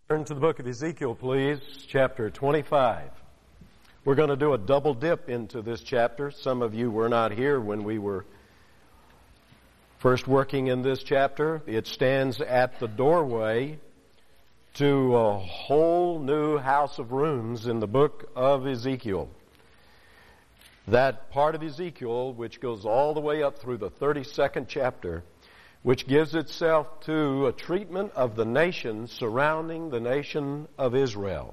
Turn to the book of Ezekiel, please, chapter 25. We're going to do a double dip into this chapter. Some of you were not here when we were first working in this chapter. It stands at the doorway to a whole new house of rooms in the book of Ezekiel. That part of Ezekiel, which goes all the way up through the 32nd chapter, which gives itself to a treatment of the nations surrounding the nation of Israel.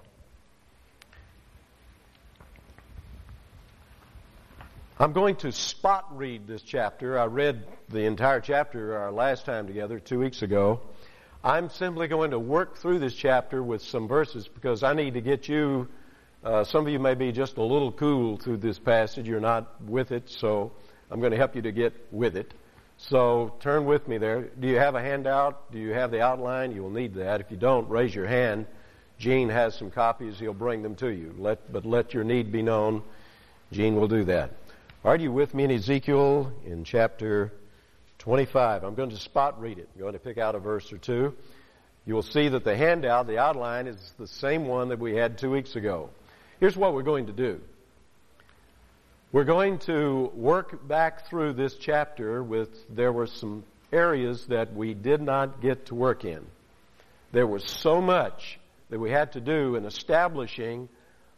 I'm going to spot read this chapter. I read the entire chapter our last time together 2 weeks ago. I'm simply going to work through this chapter with some verses because I need to get you, some of you may be just a little cool through this passage. You're not with it, so I'm going to help you to get with it. So turn with me there. Do you have a handout? Do you have the outline? You will need that. If you don't, raise your hand. Gene has some copies. He'll bring them to you. But let your need be known. Gene will do that. Are you with me in Ezekiel in chapter 25? I'm going to spot read it. I'm going to pick out a verse or two. You will see that the handout, the outline, is the same one that we had 2 weeks ago. Here's what we're going to do. We're going to work back through this chapter there were some areas that we did not get to work in. There was so much that we had to do in establishing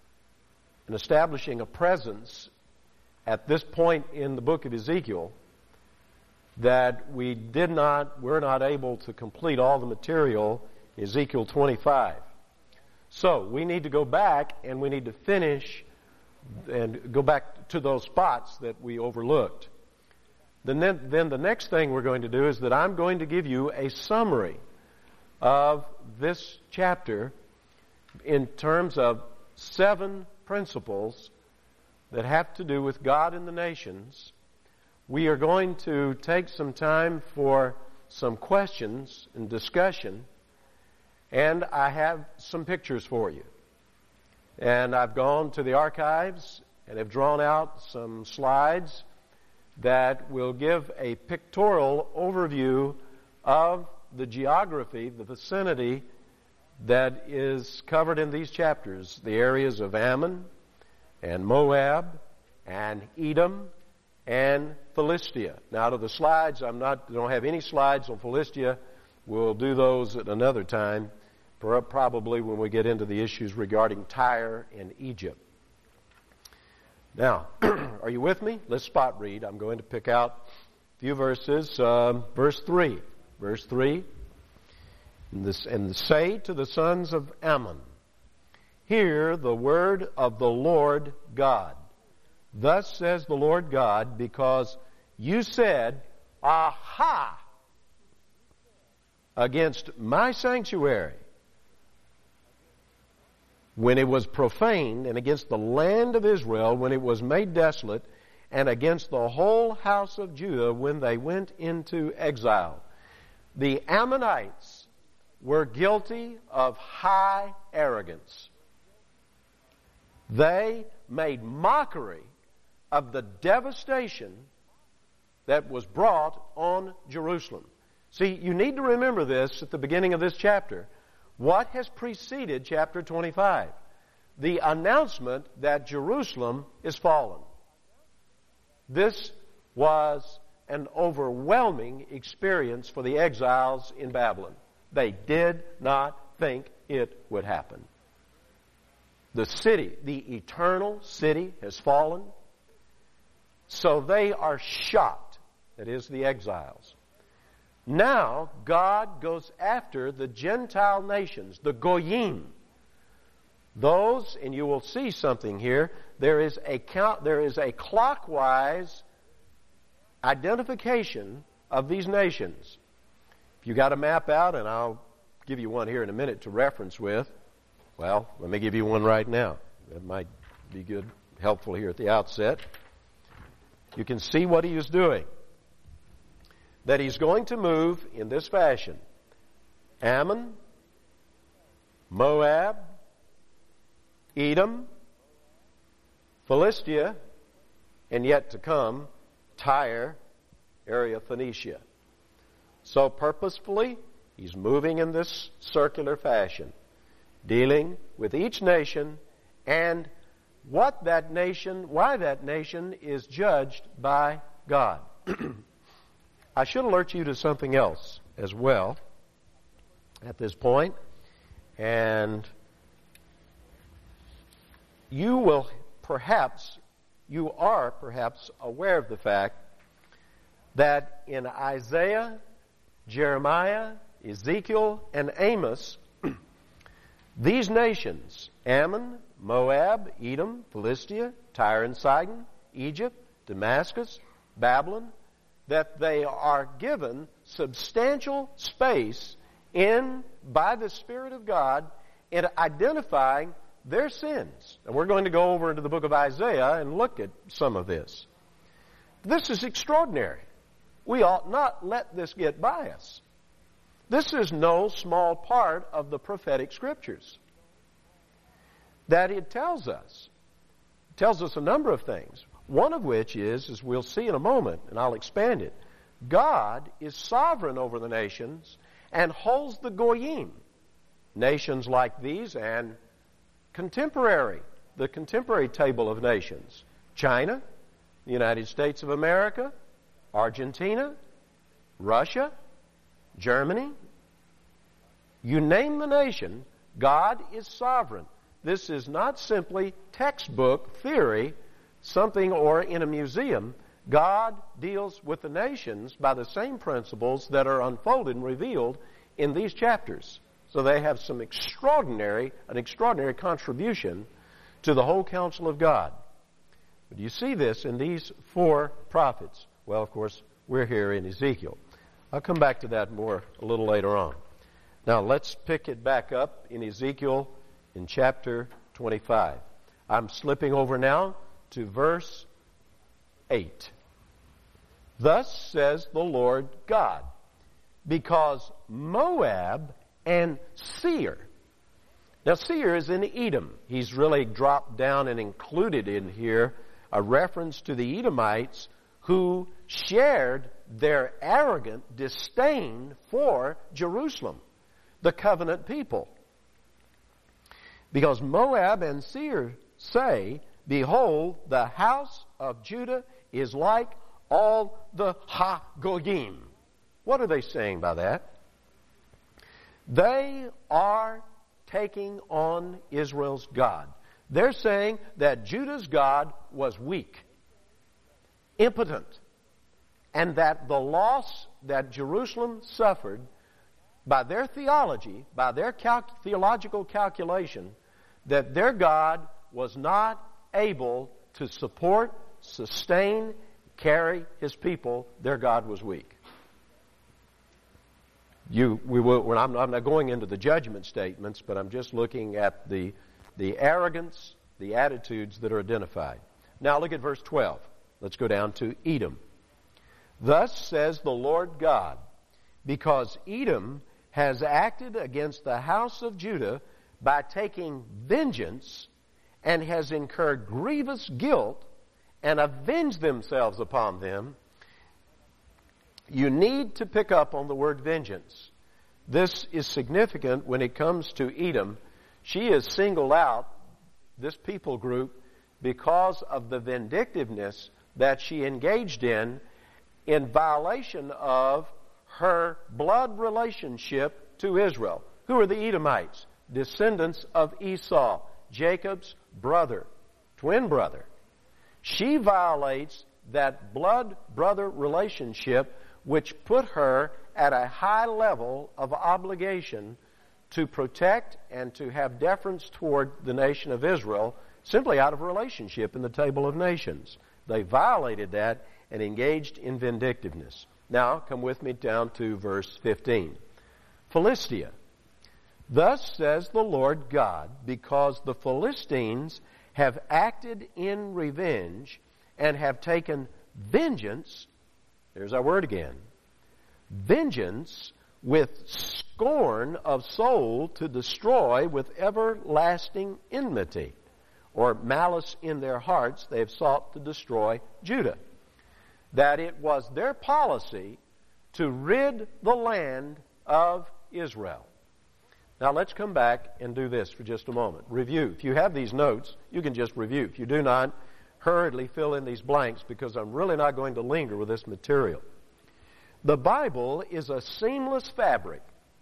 a presence at this point in the book of Ezekiel that we're not able to complete all the material in Ezekiel 25. So we need to go back and we need to finish and go back to those spots that we overlooked. Then the next thing we're going to do is that I'm going to give you a summary of this chapter in terms of 7 principles that have to do with God and the nations. We are going to take some time for some questions and discussion, and I have some pictures for you. And I've gone to the archives and have drawn out some slides that will give a pictorial overview of the geography, the vicinity that is covered in these chapters. The areas of Ammon and Moab and Edom and Philistia. Now, out of the slides, don't have any slides on Philistia. We'll do those at another time. Probably when we get into the issues regarding Tyre and Egypt. Now, are you with me? Let's spot read. I'm going to pick out a few verses. Verse 3. Verse 3. And say to the sons of Ammon, hear the word of the Lord God. Thus says the Lord God, because you said, aha, against my sanctuary, when it was profaned, and against the land of Israel when it was made desolate, and against the whole house of Judah when they went into exile. The Ammonites were guilty of high arrogance. They made mockery of the devastation that was brought on Jerusalem. See, you need to remember this at the beginning of this chapter. What has preceded chapter 25? The announcement that Jerusalem is fallen. This was an overwhelming experience for the exiles in Babylon. They did not think it would happen. The city, the eternal city, has fallen. So they are shocked. That is, the exiles. Now, God goes after the Gentile nations, the Goyim. Those, and you will see something here, there is a clockwise identification of these nations. If you got a map out, and I'll give you one here in a minute to reference with, well, let me give you one right now. That might be good, helpful here at the outset. You can see what he is doing. That he's going to move in this fashion. Ammon, Moab, Edom, Philistia, and yet to come, Tyre, area Phoenicia. So purposefully, he's moving in this circular fashion. dealing with each nation and why that nation is judged by God. I should alert you to something else as well at this point, and you are perhaps aware of the fact that in Isaiah, Jeremiah, Ezekiel, and Amos, these nations, Ammon, Moab, Edom, Philistia, Tyre and Sidon, Egypt, Damascus, Babylon, that they are given substantial space by the Spirit of God in identifying their sins. And we're going to go over into the book of Isaiah and look at some of this. This is extraordinary. We ought not let this get by us. This is no small part of the prophetic scriptures that it tells us. It tells us a number of things. One of which is, as we'll see in a moment, and I'll expand it, God is sovereign over the nations and holds the goyim, nations like these and the contemporary table of nations, China, the United States of America, Argentina, Russia, Germany. You name the nation, God is sovereign. This is not simply textbook theory, something or in a museum. God deals with the nations by the same principles that are unfolded and revealed in these chapters. So they have an extraordinary contribution to the whole counsel of God. But you see this in these four prophets. Well, of course, we're here in Ezekiel. I'll come back to that more a little later on. Now, let's pick it back up in Ezekiel in chapter 25. I'm slipping over now to verse 8. Thus says the Lord God, because Moab and Seir. Now, Seir is in Edom. He's really dropped down and included in here a reference to the Edomites who shared their arrogant disdain for Jerusalem, the covenant people. Because Moab and Seir say, behold, the house of Judah is like all the Ha-Goyim. What are they saying by that? They are taking on Israel's God. They're saying that Judah's God was weak, impotent, and that the loss that Jerusalem suffered by their theology, by their theological calculation, that their God was not able to support, sustain, carry His people. Their God was weak. I'm not going into the judgment statements, but I'm just looking at the arrogance, the attitudes that are identified. Now look at verse 12. Let's go down to Edom. Thus says the Lord God, because Edom has acted against the house of Judah by taking vengeance and has incurred grievous guilt and avenged themselves upon them. You need to pick up on the word vengeance. This is significant when it comes to Edom. She is singled out, this people group, because of the vindictiveness that she engaged in violation of her blood relationship to Israel. Who are the Edomites? Descendants of Esau, Jacob's brother, twin brother. She violates that blood brother relationship, which put her at a high level of obligation to protect and to have deference toward the nation of Israel, simply out of relationship in the table of nations. They violated that and engaged in vindictiveness. Now, come with me down to verse 15. Philistia. Thus says the Lord God, because the Philistines have acted in revenge and have taken vengeance, there's our word again, vengeance with scorn of soul to destroy with everlasting enmity, or malice in their hearts, they have sought to destroy Judah. That it was their policy to rid the land of Israel. Now let's come back and do this for just a moment. Review. If you have these notes, you can just review. If you do not, hurriedly fill in these blanks because I'm really not going to linger with this material. The Bible is a seamless fabric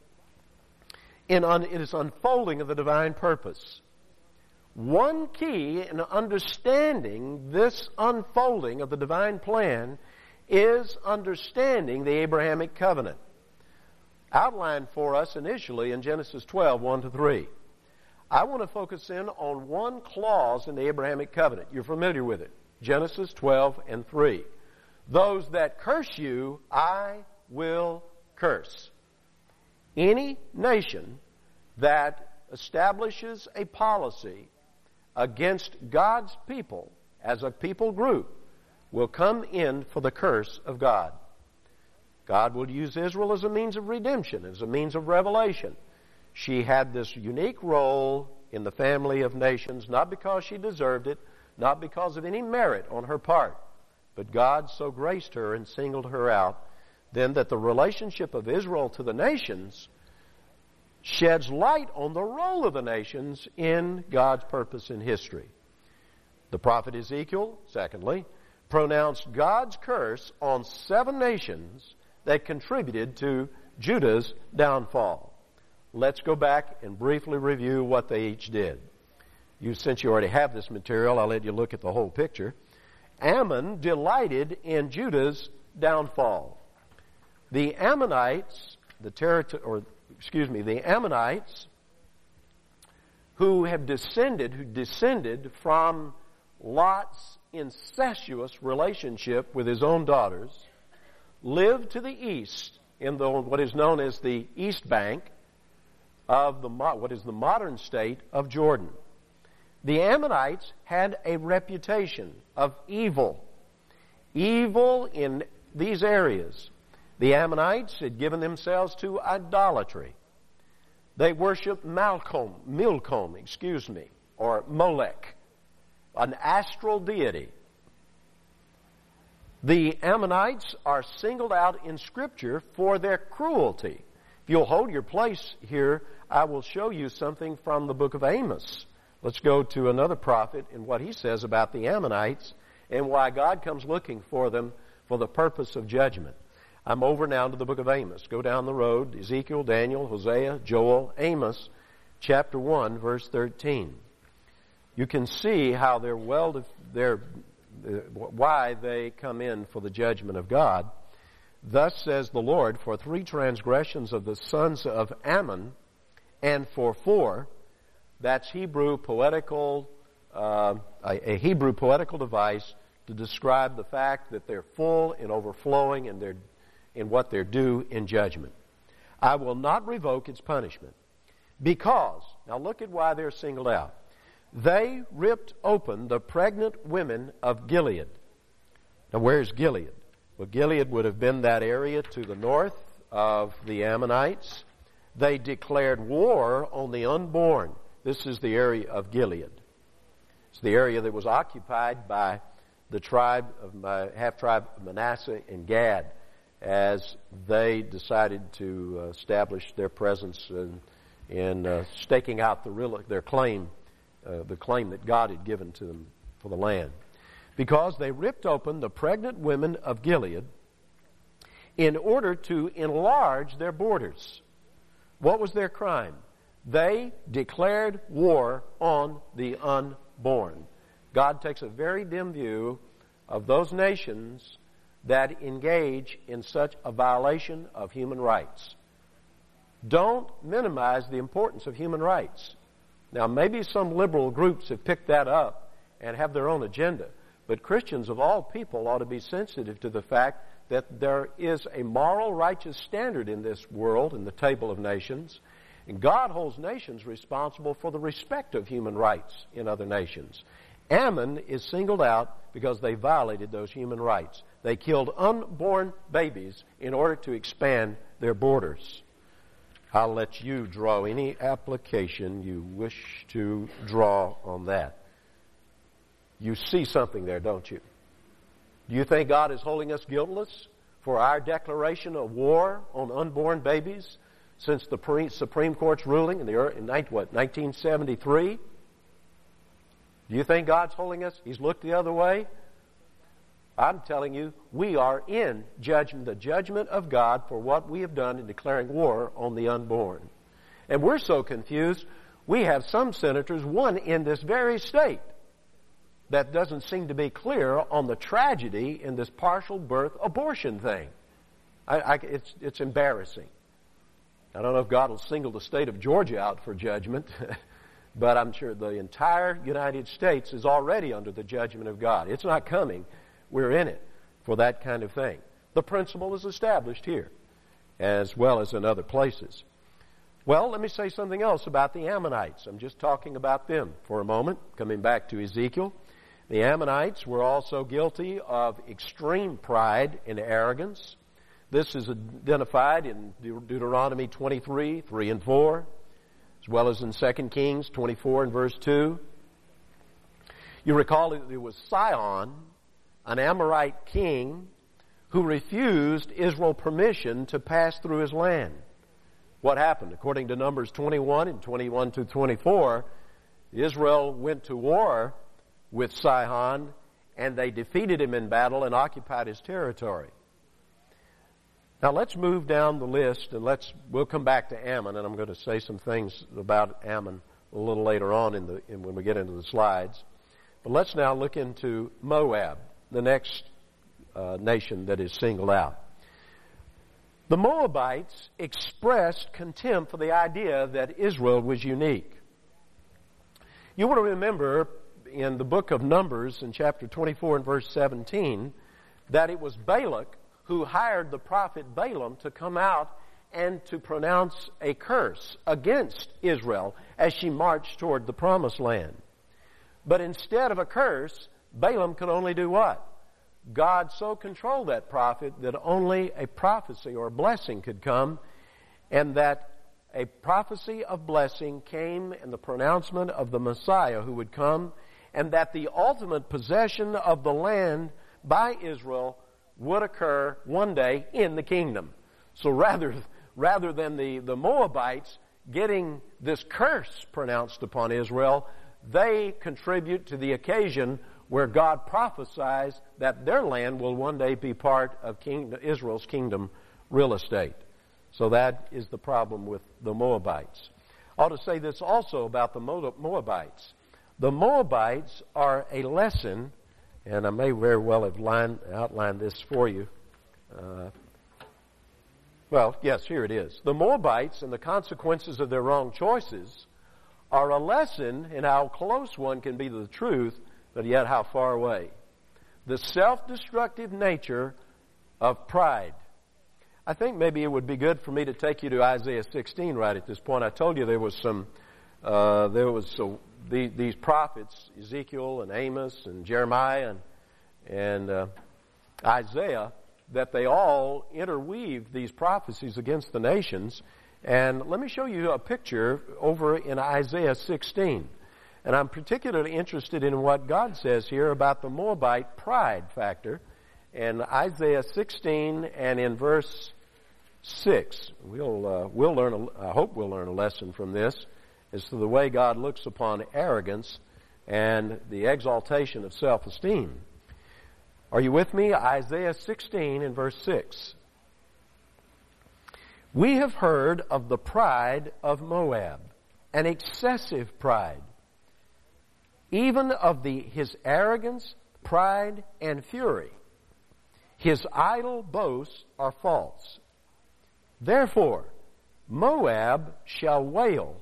in its unfolding of the divine purpose. One key in understanding this unfolding of the divine plan is understanding the Abrahamic covenant, outlined for us initially in Genesis 12, 1-3. I want to focus in on one clause in the Abrahamic covenant. You're familiar with it. Genesis 12 and 3. Those that curse you, I will curse. Any nation that establishes a policy against God's people as a people group will come in for the curse of God. God will use Israel as a means of redemption, as a means of revelation. She had this unique role in the family of nations, not because she deserved it, not because of any merit on her part, but God so graced her and singled her out then that the relationship of Israel to the nations sheds light on the role of the nations in God's purpose in history. The prophet Ezekiel, secondly, pronounced God's curse on 7 nations that contributed to Judah's downfall. Let's go back and briefly review what they each did. Since you already have this material, I'll let you look at the whole picture. Ammon delighted in Judah's downfall. The Ammonites, the Ammonites who descended from Lot's incestuous relationship with his own daughters, lived to the east in what is known as the East Bank of what is the modern state of Jordan. The Ammonites had a reputation of evil in these areas. The Ammonites had given themselves to idolatry. They worshiped Milcom, or Molech, an astral deity. The Ammonites are singled out in Scripture for their cruelty. If you'll hold your place here, I will show you something from the book of Amos. Let's go to another prophet and what he says about the Ammonites and why God comes looking for them for the purpose of judgment. I'm over now to the book of Amos. Go down the road, Ezekiel, Daniel, Hosea, Joel, Amos, chapter 1, verse 13. You can see how why they come in for the judgment of God. Thus says the Lord, for 3 transgressions of the sons of Ammon, and for 4, that's a Hebrew poetical device to describe the fact that they're full and overflowing in what they're due in judgment. I will not revoke its punishment because, now look at why they're singled out. They ripped open the pregnant women of Gilead. Now where's Gilead? Well, Gilead would have been that area to the north of the Ammonites. They declared war on the unborn. This is the area of Gilead. It's the area that was occupied by the half-tribe of Manasseh and Gad as they decided to establish their presence in staking out their claim, the claim that God had given to them for the land. Because they ripped open the pregnant women of Gilead in order to enlarge their borders. What was their crime? They declared war on the unborn. God takes a very dim view of those nations that engage in such a violation of human rights. Don't minimize the importance of human rights. Now, maybe some liberal groups have picked that up and have their own agenda, but Christians of all people ought to be sensitive to the fact that there is a moral, righteous standard in this world, in the table of nations, and God holds nations responsible for the respect of human rights in other nations. Ammon is singled out because they violated those human rights. They killed unborn babies in order to expand their borders. I'll let you draw any application you wish to draw on that. You see something there, don't you? Do you think God is holding us guiltless for our declaration of war on unborn babies? since the Supreme Court's ruling in 1973? Do you think God's holding us? He's looked the other way? I'm telling you, we are in judgment, the judgment of God for what we have done in declaring war on the unborn. And we're so confused, we have some senators, one in this very state, that doesn't seem to be clear on the tragedy in this partial birth abortion thing. It's embarrassing. I don't know if God will single the state of Georgia out for judgment, but I'm sure the entire United States is already under the judgment of God. It's not coming. We're in it for that kind of thing. The principle is established here, as well as in other places. Well, let me say something else about the Ammonites. I'm just talking about them for a moment, coming back to Ezekiel. The Ammonites were also guilty of extreme pride and arrogance. This is identified in Deuteronomy 23, 3 and 4, as well as in 2 Kings 24 and verse 2. You recall that it was Sihon, an Amorite king, who refused Israel permission to pass through his land. What happened? According to Numbers 21 and 21 to 24, Israel went to war with Sihon, and they defeated him in battle and occupied his territory. Now let's move down the list, and we'll come back to Ammon, and I'm going to say some things about Ammon a little later on when we get into the slides. But let's now look into Moab, the next nation that is singled out. The Moabites expressed contempt for the idea that Israel was unique. You want to remember in the book of Numbers in chapter 24 and verse 17 that it was Balak who hired the prophet Balaam to come out and to pronounce a curse against Israel as she marched toward the promised land. But instead of a curse, Balaam could only do what? God so controlled that prophet that only a prophecy or a blessing could come, and that a prophecy of blessing came in the pronouncement of the Messiah who would come, and that the ultimate possession of the land by Israel would occur one day in the kingdom. So rather than the Moabites getting this curse pronounced upon Israel, they contribute to the occasion where God prophesies that their land will one day be part of Israel's kingdom real estate. So that is the problem with the Moabites. I ought to say this also about the Moabites. The Moabites are a lesson, and I may very well have outlined this for you. Here it is. The Moabites and the consequences of their wrong choices are a lesson in how close one can be to the truth, but yet how far away. The self-destructive nature of pride. I think maybe it would be good for me to take you to Isaiah 16 right at this point. I told you there was these prophets, Ezekiel and Amos and Jeremiah and Isaiah, that they all interweaved these prophecies against the nations. And let me show you a picture over in Isaiah 16. And I'm particularly interested in what God says here about the Moabite pride factor. In Isaiah 16 and in verse 6, I hope we'll learn a lesson from this as to the way God looks upon arrogance and the exaltation of self-esteem. Are you with me? Isaiah 16 and verse 6. We have heard of the pride of Moab, an excessive pride, even of his arrogance, pride, and fury. His idle boasts are false. Therefore, Moab shall wail.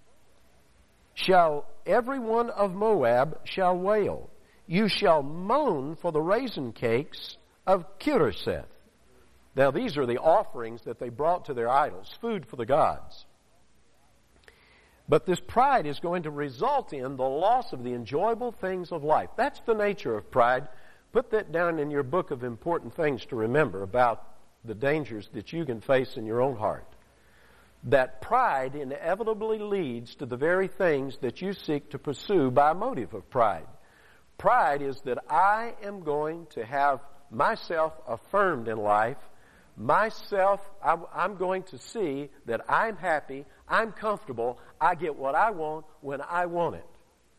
Every one of Moab shall wail. You shall moan for the raisin cakes of Kiroseth. Now, these are the offerings that they brought to their idols, food for the gods. But this pride is going to result in the loss of the enjoyable things of life. That's the nature of pride. Put that down in your book of important things to remember about the dangers that you can face in your own heart. That pride inevitably leads to the very things that you seek to pursue by a motive of pride. Pride is that I am going to have myself affirmed in life myself, I'm going to see that I'm happy, I'm comfortable, I get what I want when I want it.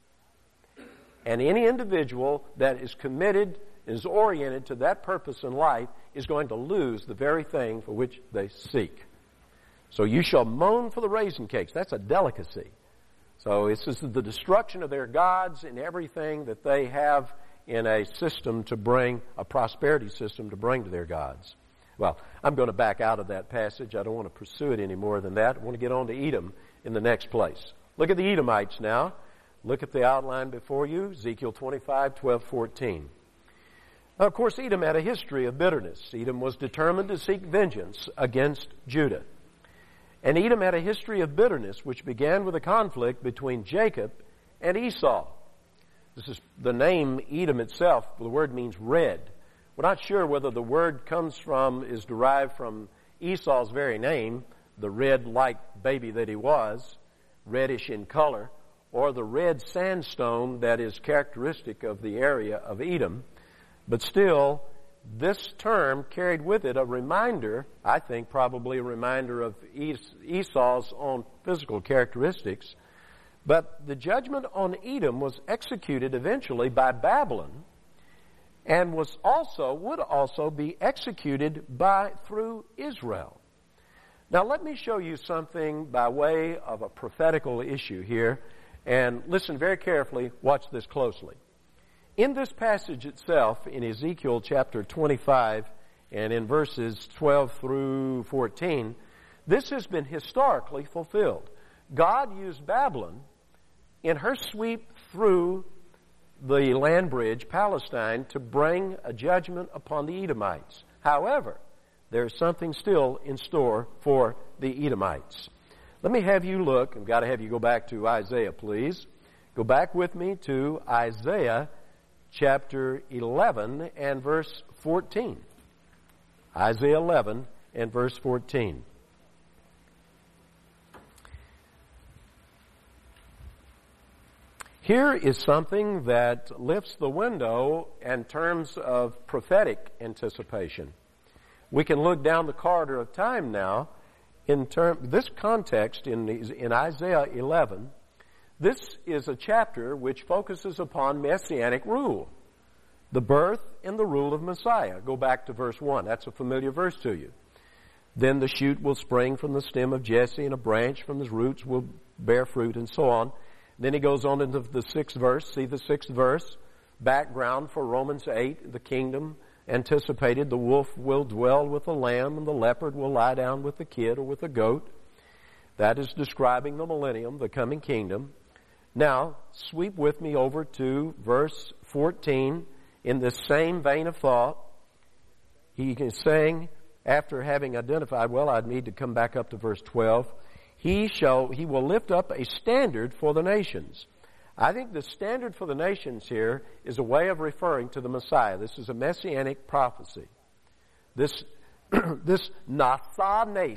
And any individual that is committed, is oriented to that purpose in life, is going to lose the very thing for which they seek. So you shall moan for the raisin cakes. That's a delicacy. So this is the destruction of their gods and everything that they have in a system to bring, a prosperity system to bring to their gods. Well, I'm going to back out of that passage. I don't want to pursue it any more than that. I want to get on to Edom in the next place. Look at the Edomites now. Look at the outline before you, Ezekiel 25, 12, 14. Now, of course, Edom had a history of bitterness. Edom was determined to seek vengeance against Judah. And Edom had a history of bitterness which began with a conflict between Jacob and Esau. This is the name Edom itself. The word means red. We're not sure whether the word is derived from Esau's very name, the red-like baby that he was, reddish in color, or the red sandstone that is characteristic of the area of Edom. But still, this term carried with it a reminder, I think probably a reminder of Esau's own physical characteristics. But the judgment on Edom was executed eventually by Babylon, and would also be executed through Israel. Now let me show you something by way of a prophetical issue here, and listen very carefully, watch this closely. In this passage itself, in Ezekiel chapter 25, and in verses 12 through 14, this has been historically fulfilled. God used Babylon in her sweep through the land bridge, Palestine, to bring a judgment upon the Edomites. However, there's something still in store for the Edomites. Let me have you look. I've got to have you go back to Isaiah, please. Go back with me to Isaiah chapter 11 and verse 14. Isaiah 11 and verse 14. Here is something that lifts the window in terms of prophetic anticipation. We can look down the corridor of time now. This context in Isaiah 11, this is a chapter which focuses upon messianic rule, the birth and the rule of Messiah. Go back to verse 1. That's a familiar verse to you. Then the shoot will spring from the stem of Jesse, and a branch from his roots will bear fruit, and so on. Then he goes on into the 6th verse. See the 6th verse? Background for Romans 8, the kingdom anticipated. The wolf will dwell with the lamb, and the leopard will lie down with the kid or with the goat. That is describing the millennium, the coming kingdom. Now, sweep with me over to verse 14 in this same vein of thought. He is saying, after having identified, well, I'd need to come back up to verse 12. He will lift up a standard for the nations. I think the standard for the nations here is a way of referring to the Messiah. This is a messianic prophecy. This Nathanes,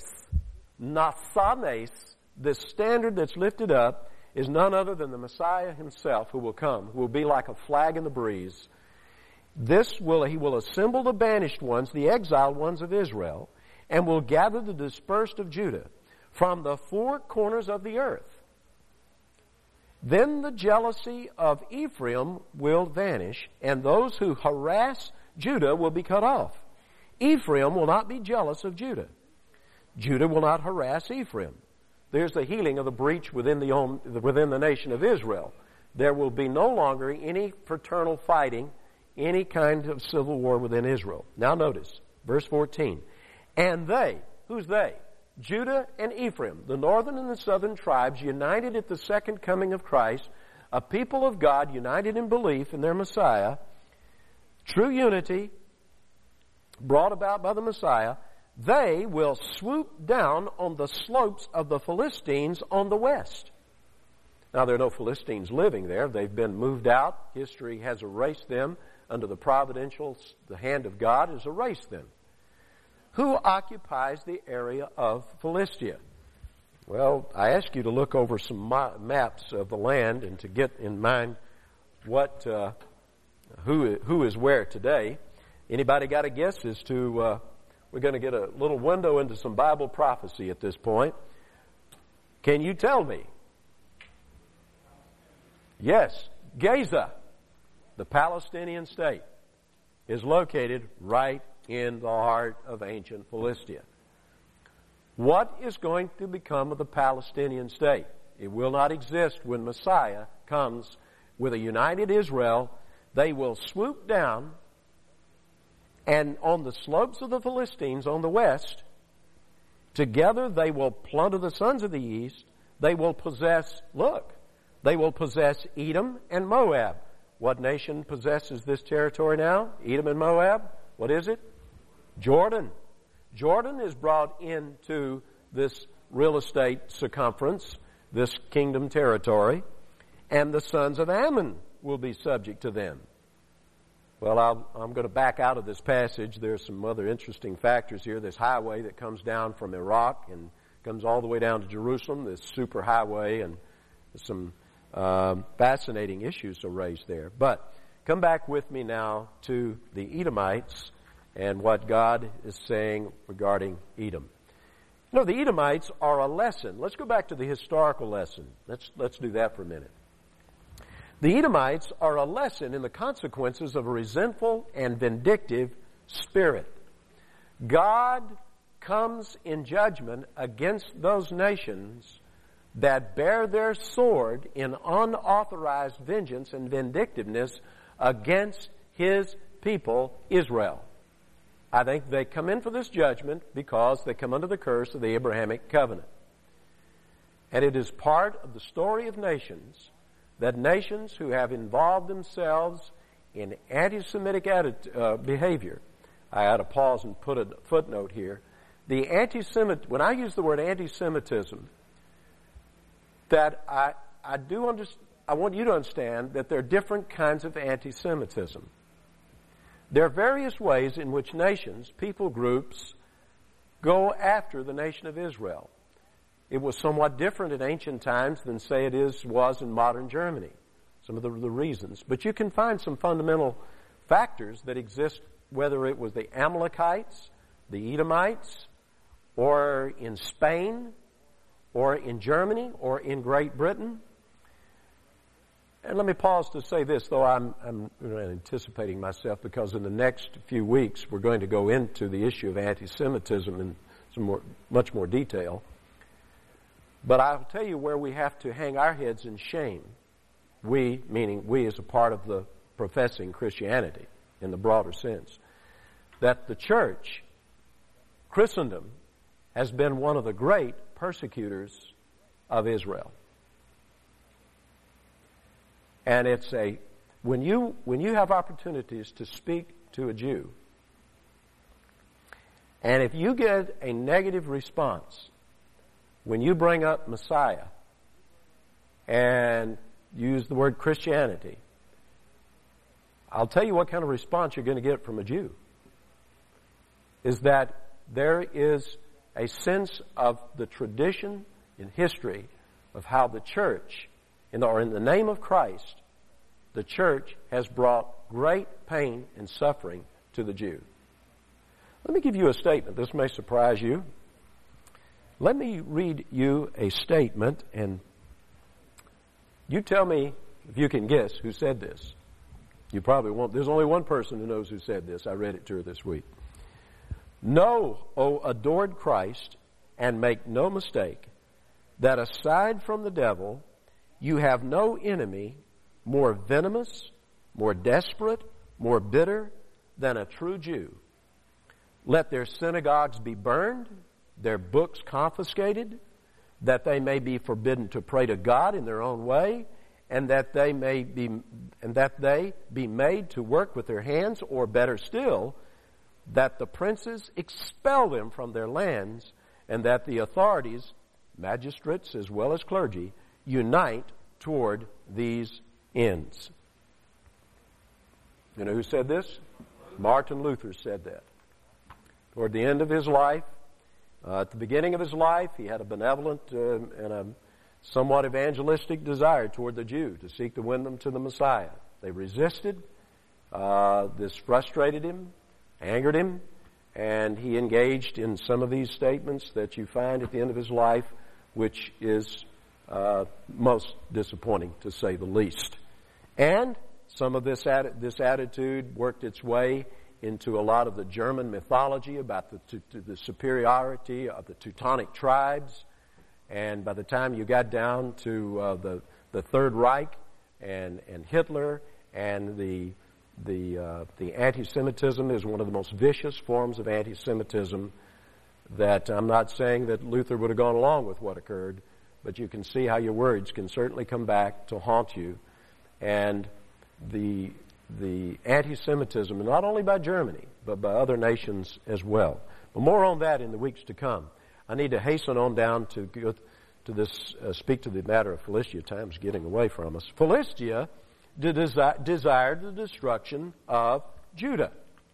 this standard that's lifted up is none other than the Messiah himself who will come, who will be like a flag in the breeze. He will assemble the banished ones, the exiled ones of Israel, and will gather the dispersed of Judah from the four corners of the earth. Then the jealousy of Ephraim will vanish, and those who harass Judah will be cut off. Ephraim will not be jealous of Judah. Judah will not harass Ephraim. There's the healing of the breach within the nation of Israel. There will be no longer any fraternal fighting, any kind of civil war within Israel. Now notice, verse 14. And they, who's they? Judah and Ephraim, the northern and the southern tribes, united at the second coming of Christ, a people of God united in belief in their Messiah, true unity brought about by the Messiah, they will swoop down on the slopes of the Philistines on the west. Now, there are no Philistines living there. They've been moved out. History has erased them. Under the the hand of God has erased them. Who occupies the area of Philistia? Well, I ask you to look over some maps of the land and to get in mind who is where today. Anybody got a guess as to We're going to get a little window into some Bible prophecy at this point. Can you tell me? Yes, Gaza, the Palestinian state, is located right in the heart of ancient Philistia. What is going to become of the Palestinian state? It will not exist when Messiah comes with a united Israel. They will swoop down, and on the slopes of the Philistines on the west, together they will plunder the sons of the east. They will possess, they will possess Edom and Moab. What nation possesses this territory now? Edom and Moab? What is it? Jordan. Jordan is brought into this real estate circumference, this kingdom territory, and the sons of Ammon will be subject to them. Well, I'm going to back out of this passage. There's some other interesting factors here. This highway that comes down from Iraq and comes all the way down to Jerusalem, this super highway, and some fascinating issues are raised there. But come back with me now to the Edomites and what God is saying regarding Edom. You know, the Edomites are a lesson. Let's go back to the historical lesson. Let's do that for a minute. The Edomites are a lesson in the consequences of a resentful and vindictive spirit. God comes in judgment against those nations that bear their sword in unauthorized vengeance and vindictiveness against His people, Israel. I think they come in for this judgment because they come under the curse of the Abrahamic covenant. And it is part of the story of nations that nations who have involved themselves in anti-Semitic behavior, I had to pause and put a footnote here. When I use the word anti-Semitism, that I want you to understand that there are different kinds of anti-Semitism. There are various ways in which nations, people groups, go after the nation of Israel. It was somewhat different in ancient times than, say, was in modern Germany. Some of the reasons. But you can find some fundamental factors that exist, whether it was the Amalekites, the Edomites, or in Spain, or in Germany, or in Great Britain. And let me pause to say this, though I'm anticipating myself, because in the next few weeks we're going to go into the issue of anti-Semitism in much more detail. But I'll tell you where we have to hang our heads in shame. We, meaning we as a part of the professing Christianity in the broader sense. That the church, Christendom, has been one of the great persecutors of Israel. And it's when you have opportunities to speak to a Jew, and if you get a negative response when you bring up Messiah and use the word Christianity, I'll tell you what kind of response you're going to get from a Jew. Is that there is a sense of the tradition in history of how the church, in the name of Christ, the church has brought great pain and suffering to the Jew. Let me give you a statement. This may surprise you. Let me read you a statement, and you tell me if you can guess who said this. You probably won't. There's only one person who knows who said this. I read it to her this week. Know, O adored Christ, and make no mistake, that aside from the devil, you have no enemy more venomous, more desperate, more bitter than a true Jew. Let their synagogues be burned, their books confiscated, that they may be forbidden to pray to God in their own way, and that they be made to work with their hands, or better still, that the princes expel them from their lands, and that the authorities, magistrates as well as clergy, unite toward these ends. You know who said this? Martin Luther said that. Toward the end of his life, at the beginning of his life, he had a benevolent and a somewhat evangelistic desire toward the Jew to seek to win them to the Messiah. They resisted. This frustrated him, angered him, and he engaged in some of these statements that you find at the end of his life, which is most disappointing, to say the least. And some of this attitude worked its way into a lot of the German mythology about the superiority of the Teutonic tribes. And by the time you got down to the Third Reich and Hitler and the anti-Semitism is one of the most vicious forms of anti-Semitism, that I'm not saying that Luther would have gone along with what occurred, but you can see how your words can certainly come back to haunt you. And the anti-Semitism, not only by Germany, but by other nations as well. But more on that in the weeks to come. I need to hasten on down to this, speak to the matter of Philistia. Time's getting away from us. Philistia desired the destruction of Judah.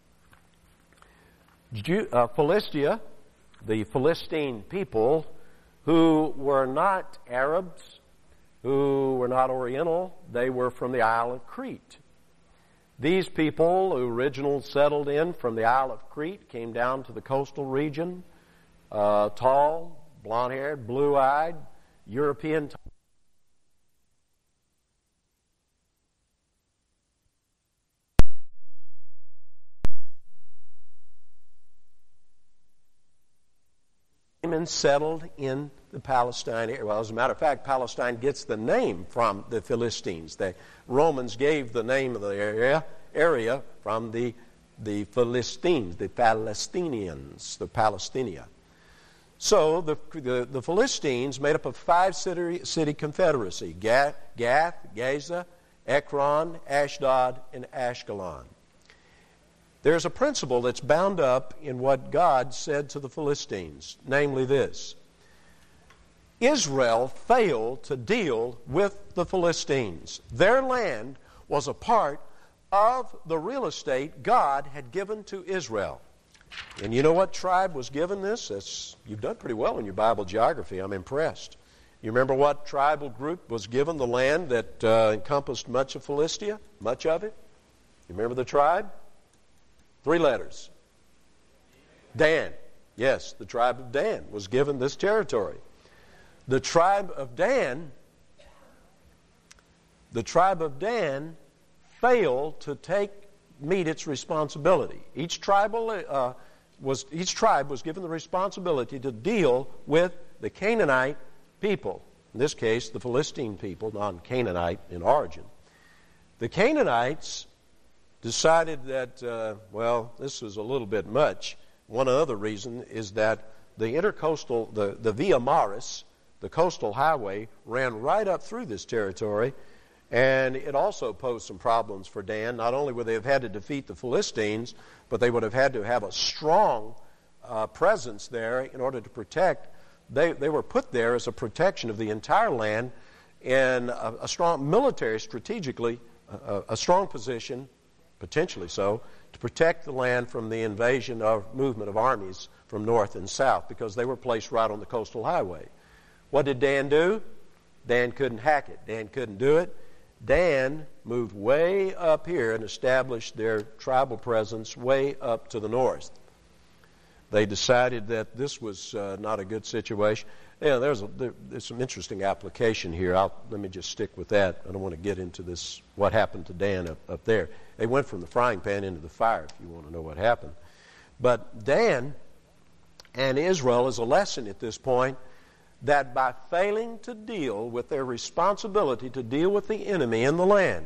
Philistia, the Philistine people, who were not Arabs, who were not Oriental, they were from the Isle of Crete. These people, who originally settled in from the Isle of Crete, came down to the coastal region, tall, blonde-haired, blue-eyed, European type. And settled in the Palestine area. Well, as a matter of fact, Palestine gets the name from the Philistines. The Romans gave the name of the area from the Philistines, the Palestinians, the Palestinia. So the Philistines made up a 5-city confederacy: Gath, Gaza, Ekron, Ashdod, and Ashkelon. There's a principle that's bound up in what God said to the Philistines, namely this: Israel failed to deal with the Philistines. Their land was a part of the real estate God had given to Israel. And you know what tribe was given this? You've done pretty well in your Bible geography. I'm impressed. You remember what tribal group was given the land that encompassed much of Philistia? Much of it? You remember the tribe? 3 letters. Dan. Yes, the tribe of Dan was given this territory. The tribe of Dan failed to meet its responsibility. Each tribe was given the responsibility to deal with the Canaanite people. In this case, the Philistine people, non-Canaanite in origin. The Canaanites decided that, this was a little bit much. One other reason is that the intercoastal, the Via Maris, the coastal highway, ran right up through this territory, and it also posed some problems for Dan. Not only would they have had to defeat the Philistines, but they would have had to have a strong presence there in order to protect. They were put there as a protection of the entire land in a strong military, strategically, a strong position, potentially so, to protect the land from the invasion or movement of armies from north and south, because they were placed right on the coastal highway. What did Dan do? Dan couldn't hack it. Dan couldn't do it. Dan moved way up here and established their tribal presence way up to the north. They decided that this was not a good situation. Yeah, there's some interesting application here. Let me just stick with that. I don't want to get into this, what happened to Dan up there. They went from the frying pan into the fire, if you want to know what happened. But Dan and Israel is a lesson at this point that by failing to deal with their responsibility to deal with the enemy in the land,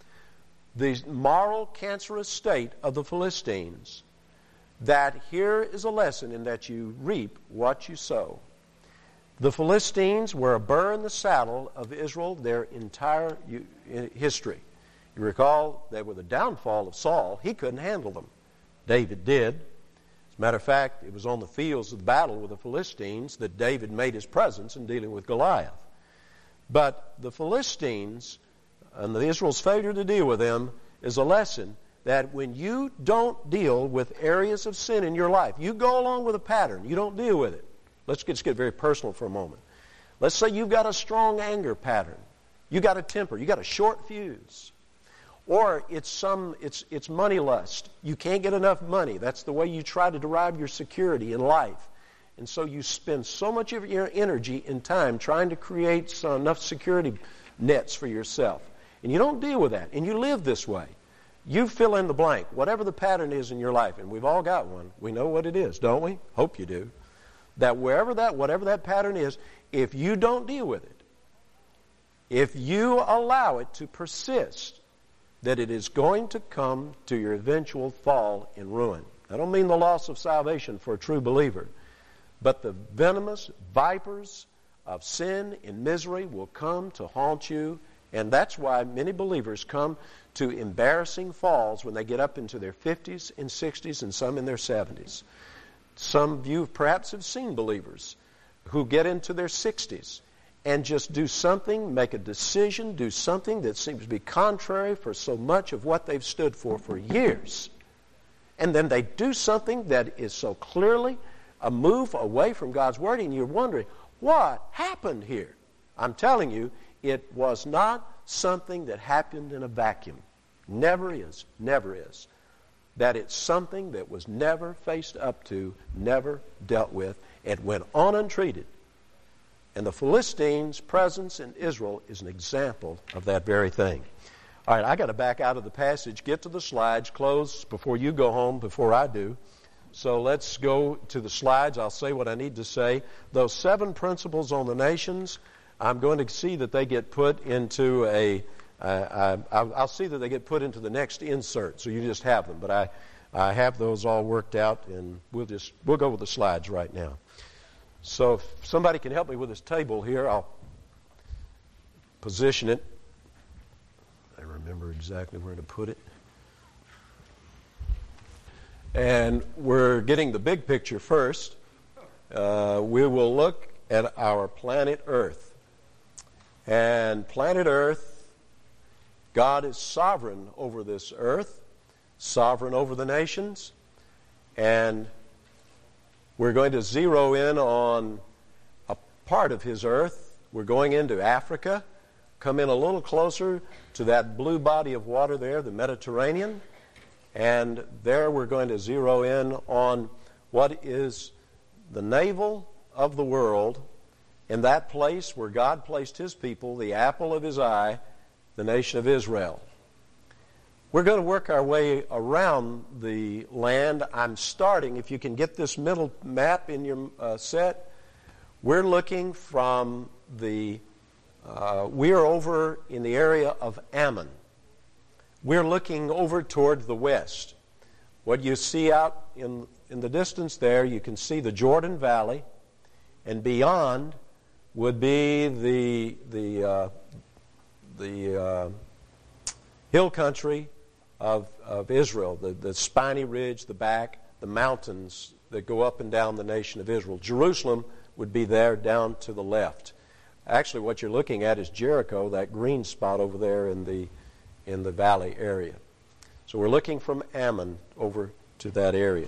the moral cancerous state of the Philistines, that here is a lesson in that you reap what you sow. The Philistines were a burr in the saddle of Israel their entire history. You recall, they were the downfall of Saul. He couldn't handle them. David did. As a matter of fact, it was on the fields of battle with the Philistines that David made his presence in dealing with Goliath. But the Philistines and Israel's failure to deal with them is a lesson that when you don't deal with areas of sin in your life, you go along with a pattern, you don't deal with it. Let's get very personal for a moment. Let's say you've got a strong anger pattern. You got a temper. You got a short fuse. Or it's money lust. You can't get enough money. That's the way you try to derive your security in life. And so you spend so much of your energy and time trying to create enough security nets for yourself. And you don't deal with that. And you live this way. You fill in the blank, whatever the pattern is in your life. And we've all got one. We know what it is, don't we? Hope you do. That whatever that pattern is, if you don't deal with it, if you allow it to persist, that it is going to come to your eventual fall and ruin. I don't mean the loss of salvation for a true believer, but the venomous vipers of sin and misery will come to haunt you, and that's why many believers come to embarrassing falls when they get up into their 50s and 60s and some in their 70s. Some of you perhaps have seen believers who get into their 60s and just do something, make a decision, do something that seems to be contrary for so much of what they've stood for years. And then they do something that is so clearly a move away from God's Word, and you're wondering, what happened here? I'm telling you, it was not something that happened in a vacuum. Never is, never is. That it's something that was never faced up to, never dealt with, and went on untreated. And the Philistines' presence in Israel is an example of that very thing. All right, I got to back out of the passage, get to the slides, close before you go home, before I do. So let's go to the slides. I'll say what I need to say. Those 7 principles on the nations, I'm going to see that they get put into I'll see that they get put into the next insert, so you just have them. But I have those all worked out, and we'll go with the slides right now. So if somebody can help me with this table here, I'll position it. I remember exactly where to put it. And we're getting the big picture first. We will look at our planet Earth. And planet Earth, God is sovereign over this earth, sovereign over the nations, and we're going to zero in on a part of His earth. We're going into Africa, come in a little closer to that blue body of water there, the Mediterranean, and there we're going to zero in on what is the navel of the world, in that place where God placed His people, the apple of His eye, the nation of Israel. We're going to work our way around the land. I'm starting, if you can get this middle map in your set, we're looking from we are over in the area of Ammon. We're looking over toward the west. What you see out in the distance there, you can see the Jordan Valley, and beyond would be the hill country of Israel, the spiny ridge, the back, the mountains that go up and down the nation of Israel. Jerusalem would be there down to the left. Actually, what you're looking at is Jericho, that green spot over there in the valley area. So we're looking from Ammon over to that area.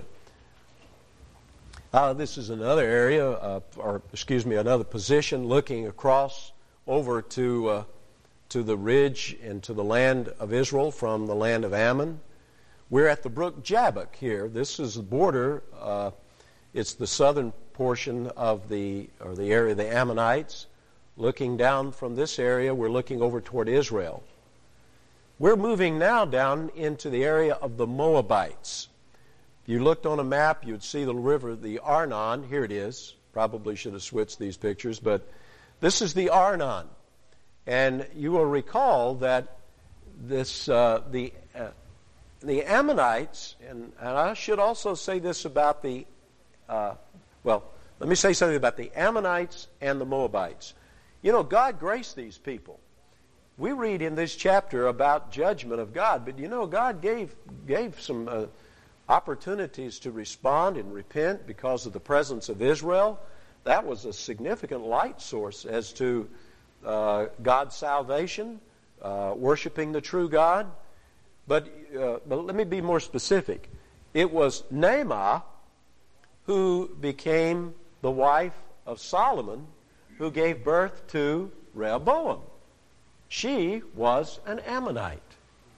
This is another area, another position looking across over to the ridge and to the land of Israel from the land of Ammon. We're at the brook Jabbok here. This is the border. It's the southern portion of the area of the Ammonites. Looking down from this area, we're looking over toward Israel. We're moving now down into the area of the Moabites. If you looked on a map, you'd see the river, the Arnon. Here it is. Probably should have switched these pictures, but this is the Arnon. And you will recall that the Ammonites, and I should also say this about let me say something about the Ammonites and the Moabites. You know, God graced these people. We read in this chapter about judgment of God, but you know, God gave some opportunities to respond and repent because of the presence of Israel. That was a significant light source as to God's salvation, worshiping the true God. But let me be more specific. It was Naamah who became the wife of Solomon, who gave birth to Rehoboam. She was an Ammonite.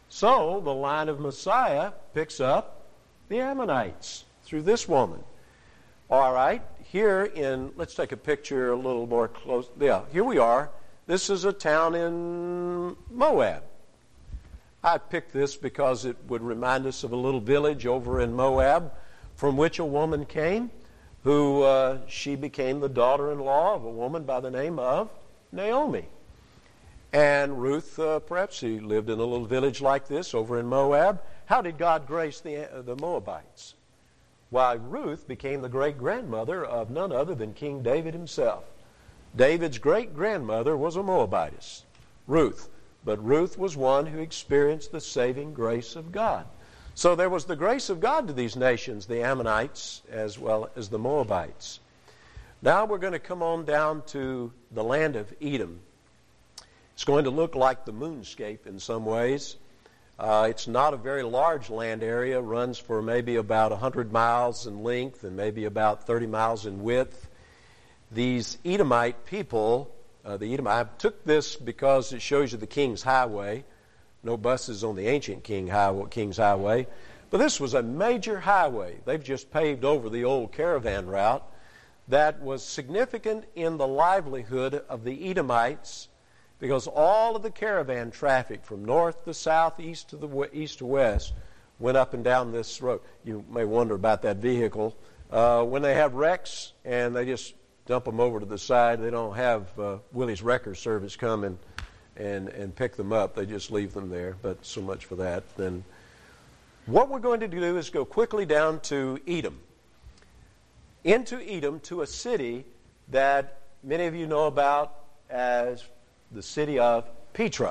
So the line of Messiah picks up the Ammonites through this woman. All right, let's take a picture a little more close. Yeah, here we are. This is a town in Moab. I picked this because it would remind us of a little village over in Moab from which a woman came who she became the daughter-in-law of a woman by the name of Naomi. And Ruth, perhaps she lived in a little village like this over in Moab. How did God grace the Moabites? Why, Ruth became the great-grandmother of none other than King David himself. David's great-grandmother was a Moabitess, Ruth. But Ruth was one who experienced the saving grace of God. So there was the grace of God to these nations, the Ammonites as well as the Moabites. Now we're going to come on down to the land of Edom. It's going to look like the moonscape in some ways. It's not a very large land area. It runs for maybe about 100 miles in length and maybe about 30 miles in width. These Edomite people, I took this because it shows you the King's Highway. No buses on the ancient King's Highway. But this was a major highway. They've just paved over the old caravan route that was significant in the livelihood of the Edomites, because all of the caravan traffic from north to south, east to west, went up and down this road. You may wonder about that vehicle. When they have wrecks and they just dump them over to the side, they don't have Willie's Wrecker Service come and pick them up. They just leave them there. But so much for that. Then what we're going to do is go quickly down to Edom. Into Edom, to a city that many of you know about as the city of Petra.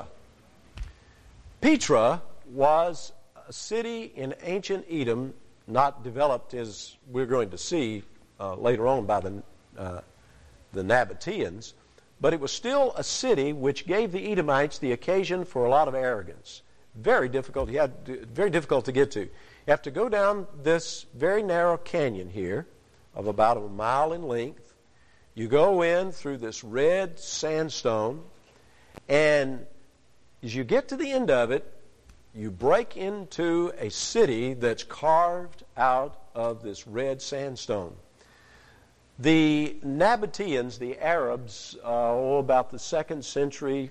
Petra was a city in ancient Edom, not developed as we're going to see later on by the Nabateans, but it was still a city which gave the Edomites the occasion for a lot of arrogance. Very difficult to get to. You have to go down this very narrow canyon here of about a mile in length. You go in through this red sandstone, and as you get to the end of it, you break into a city that's carved out of this red sandstone. The Nabateans, the Arabs, about the 2nd century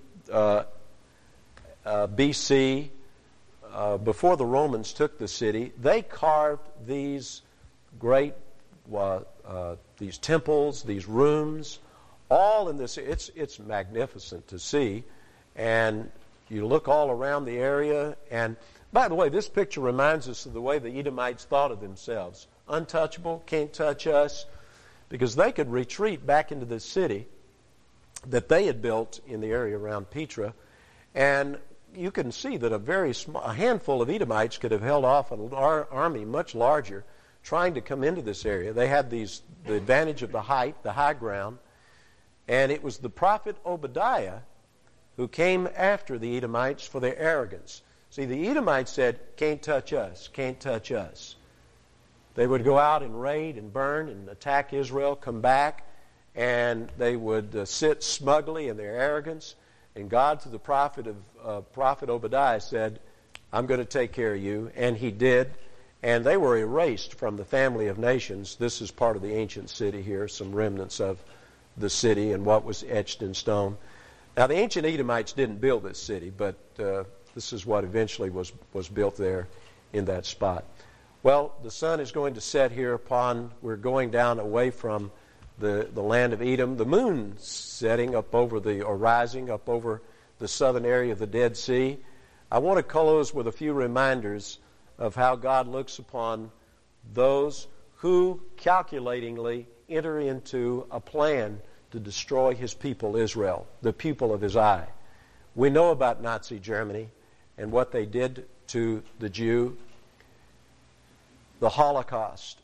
BC, before the Romans took the city, they carved these great these temples, these rooms, all in this. It's magnificent to see, and you look all around the area. And by the way, this picture reminds us of the way the Edomites thought of themselves: untouchable, can't touch us, because they could retreat back into the city that they had built in the area around Petra. And you can see that a handful of Edomites could have held off an army much larger trying to come into this area. They had the advantage of the height, the high ground, and it was the prophet Obadiah who came after the Edomites for their arrogance. See, the Edomites said, can't touch us, can't touch us. They would go out and raid and burn and attack Israel, come back, and they would sit smugly in their arrogance. And God, through the prophet Obadiah, said, I'm going to take care of you. And he did. And they were erased from the family of nations. This is part of the ancient city here, some remnants of the city and what was etched in stone. Now, the ancient Edomites didn't build this city, but this is what eventually was built there in that spot. Well, the sun is going to set here we're going down away from the land of Edom. The moon setting rising up over the southern area of the Dead Sea. I want to close with a few reminders of how God looks upon those who calculatingly enter into a plan to destroy his people Israel, the pupil of his eye. We know about Nazi Germany and what they did to the Jew. The Holocaust.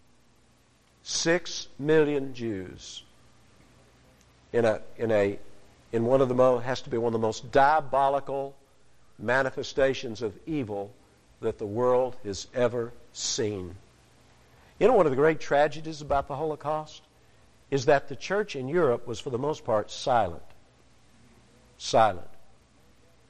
6 million Jews in one of the has to be one of the most diabolical manifestations of evil that the world has ever seen. You know, one of the great tragedies about the Holocaust is that the church in Europe was, for the most part, silent. Silent.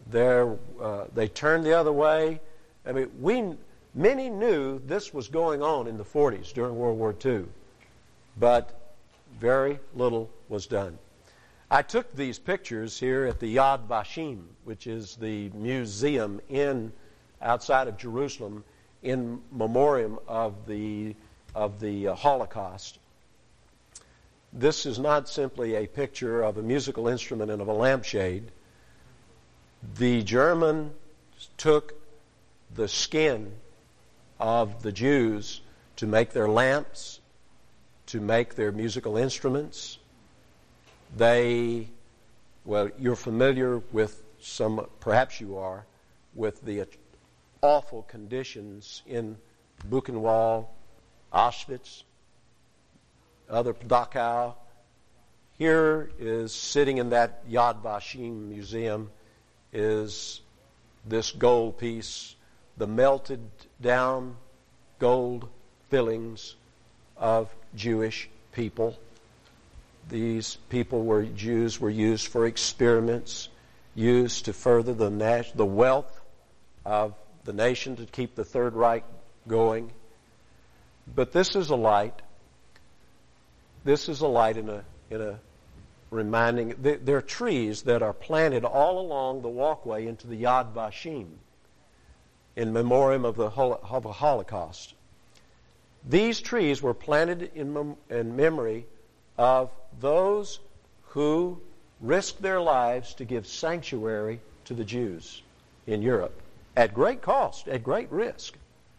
They turned the other way. I mean, many knew this was going on in the 40s during World War II, but very little was done. I took these pictures here at the Yad Vashem, which is the museum outside of Jerusalem in memoriam of the Holocaust. This is not simply a picture of a musical instrument and of a lampshade. The Germans took the skin of the Jews to make their lamps, to make their musical instruments. You're familiar with perhaps you are, with the awful conditions in Buchenwald, Auschwitz, other Dachau. Here is, sitting in that Yad Vashem museum, is this gold piece, the melted down gold fillings of Jewish people. These people Jews were used for experiments, used to further the wealth of the nation, to keep the Third Reich going. But this is a light. This is a light in a reminding. There are trees that are planted all along the walkway into the Yad Vashem in memoriam of the Holocaust. These trees were planted in memory of those who risked their lives to give sanctuary to the Jews in Europe at great cost, at great risk.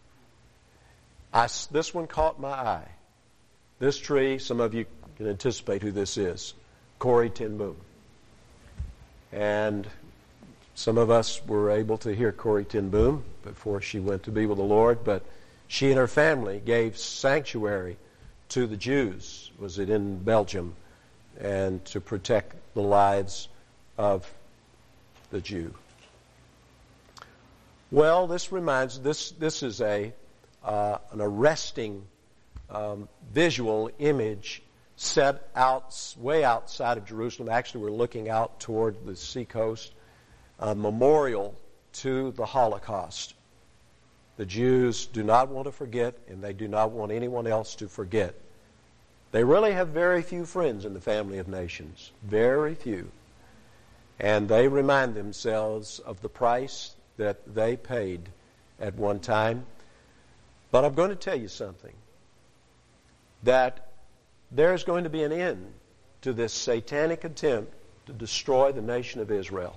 This one caught my eye. This tree, some of you can anticipate who this is, Corrie ten Boom. And some of us were able to hear Corrie ten Boom before she went to be with the Lord, but she and her family gave sanctuary to the Jews, was it in Belgium, and to protect the lives of the Jew. Well, this is an arresting visual image set way outside of Jerusalem. Actually, we're looking out toward the seacoast, a memorial to the Holocaust. The Jews do not want to forget, and they do not want anyone else to forget. They really have very few friends in the family of nations, very few. And they remind themselves of the price that they paid at one time. But I'm going to tell you something, that there's going to be an end to this satanic attempt to destroy the nation of Israel.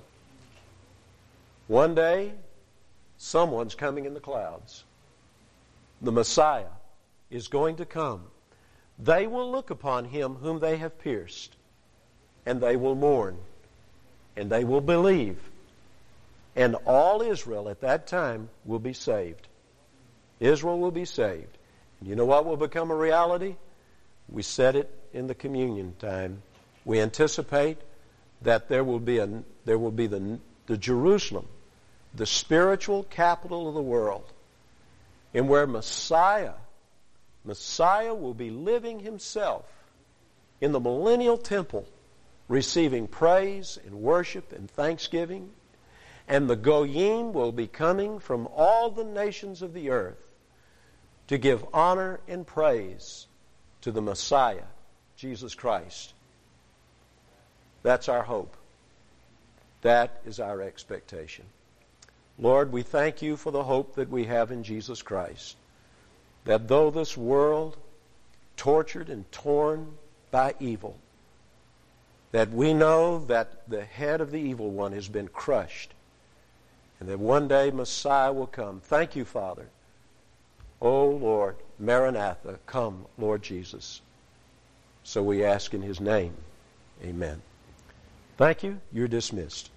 One day, someone's coming in the clouds. The Messiah is going to come. They will look upon him whom they have pierced, and they will mourn, and they will believe. And all Israel at that time will be saved. Israel will be saved. And you know what will become a reality? We said it in the communion time. We anticipate that there will be the Jerusalem, the spiritual capital of the world, and where Messiah will be living himself in the millennial temple, receiving praise and worship and thanksgiving. And the Goyim will be coming from all the nations of the earth to give honor and praise to the Messiah, Jesus Christ. That's our hope. That is our expectation. Lord, we thank you for the hope that we have in Jesus Christ. That though this world, tortured and torn by evil, that we know that the head of the evil one has been crushed, and that one day Messiah will come. Thank you, Father. Oh, Lord, Maranatha, come, Lord Jesus. So we ask in his name. Amen. Thank you. You're dismissed.